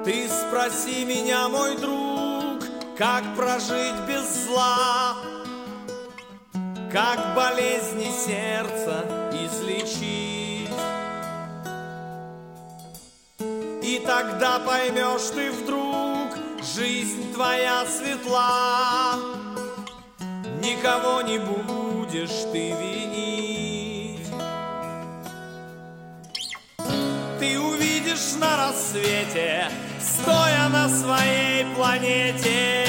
Ты спроси меня, мой друг, как прожить без зла, как болезни сердца излечить. И тогда поймешь ты вдруг, жизнь твоя светла, никого не будешь ты винить. Ты увидишь на рассвете, стоя на своей планете,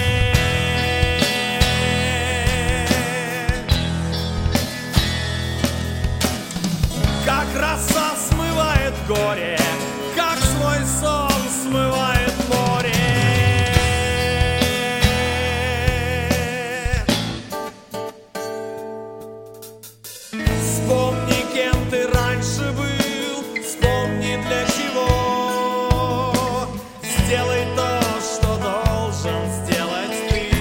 как роса смывает горе, как свой сон смывает море. Вспомни, кем ты раньше был, вспомни, для чего. Сделай то, что должен сделать ты.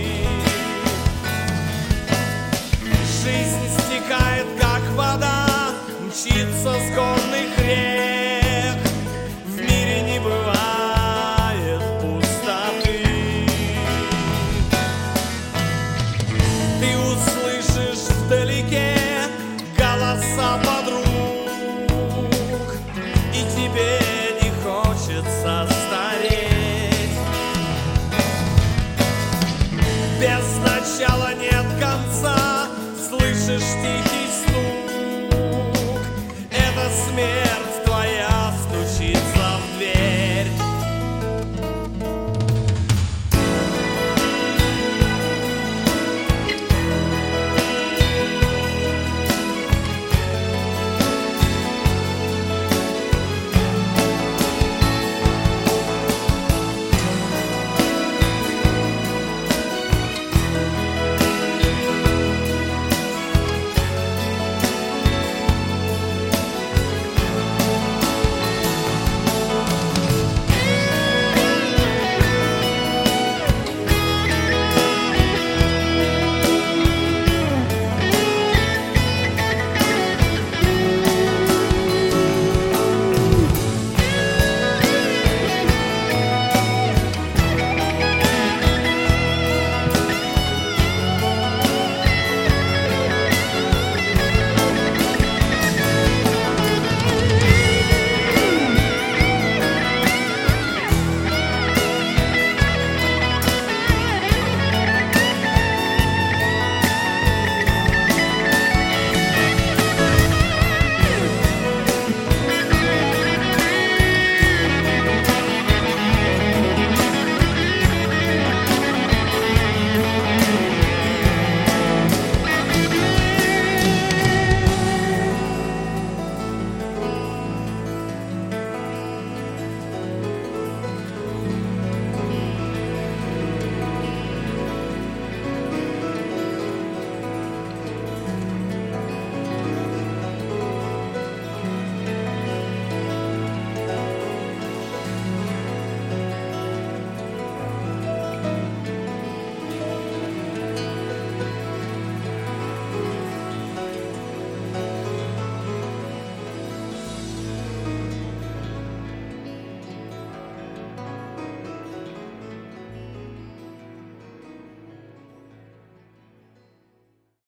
Жизнь стекает, как вода, мчится с горных рек. В мире не бывает пустоты. Ты услышишь вдалеке голоса подруг, и тебе не хочется стареть. Без начала нет